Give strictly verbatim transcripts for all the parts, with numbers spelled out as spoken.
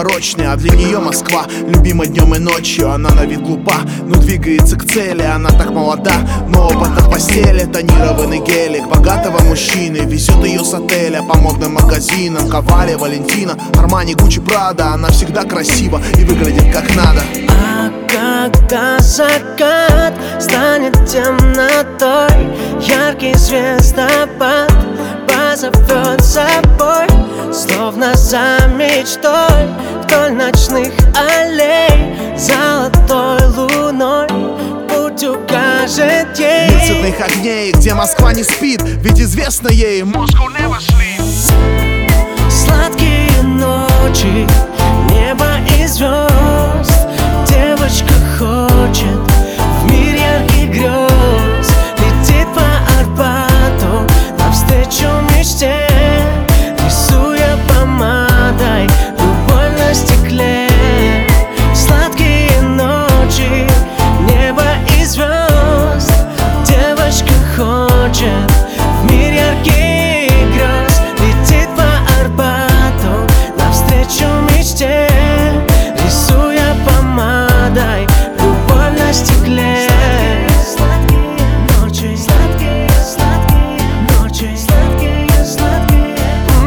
порочный, а для нее Москва любима днем и ночью. Она на вид глупа, но двигается к цели. Она так молода, но опыта в постели. Тонированный гелик богатого мужчины везет ее с отеля по модным магазинам. Кавали, Валентина, Армани, Гуччи, Прада. Она всегда красива и выглядит как надо. А когда закат станет темнотой, яркий звездопад позовет с собой, словно за мечтой, вдоль ночных аллей, золотой луной путь укажет ей. Мир цветных огней, где Москва не спит, ведь известно ей Moscow never sleeps. Сладкие ночи, небо и звезд. Девочка хочет в мир ярких грез. Летит по Арбату навстречу мечте, рисуя помадой любовь на стекле. Сладкие ночи, небо и звезд. Девочка хочет в мир ярких грез. Летит по Арбату навстречу мечте, рисуя помадой любовь на стекле. Сладкие ночи, сладкие, сладкие ночи, сладкие, сладкие.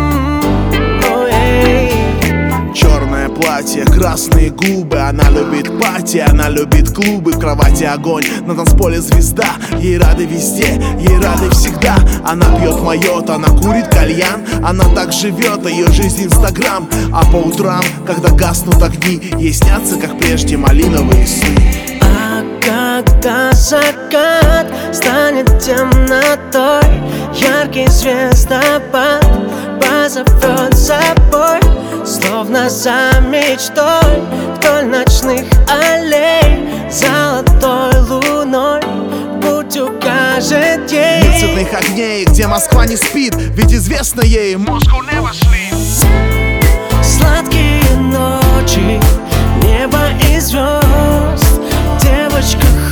М-м-м. Черное платье, красные губы. Она любит пати, она любит клубы. В кровати огонь, на танцполе звезда. Ей рады везде, ей рады всегда. Она пьет майот, она курит кальян. Она так живет, ее жизнь инстаграм. А по утрам, когда гаснут огни, ей снятся, как прежде, малиновые сны. А когда закат станет темнотой, яркий звездопад позовет с собой, словно за мечтой, вдоль ночных аллей, золотой луной путь укажет ей. Мир цветных огней, где Москва не спит, ведь известно ей Moscow never sleeps. Сладкие ночи, небо и звезд. Девочка